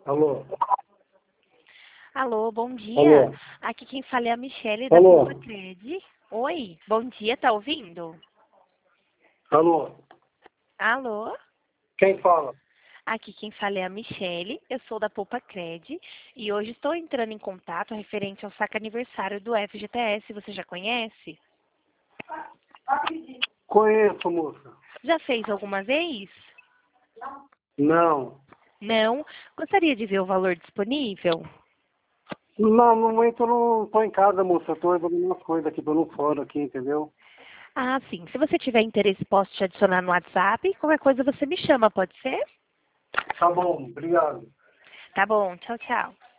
Alô? Alô, bom dia. Alô? Aqui quem fala é a Michelle da Alô? Pupacred. Oi, bom dia, tá ouvindo? Alô? Alô? Quem fala? Aqui quem fala é a Michelle, eu sou da Pupacred e hoje estou entrando em contato referente ao saque aniversário do FGTS. Você já conhece? Conheço, moça. Já fez alguma vez? Não. Não? Gostaria de ver o valor disponível? No momento eu não tô em casa, moça. Eu tô resolvendo umas coisas aqui pelo fora aqui, entendeu? Ah, sim. Se você tiver interesse, posso te adicionar no WhatsApp. Qualquer coisa você me chama, pode ser? Tá bom, obrigado. Tá bom, tchau, tchau.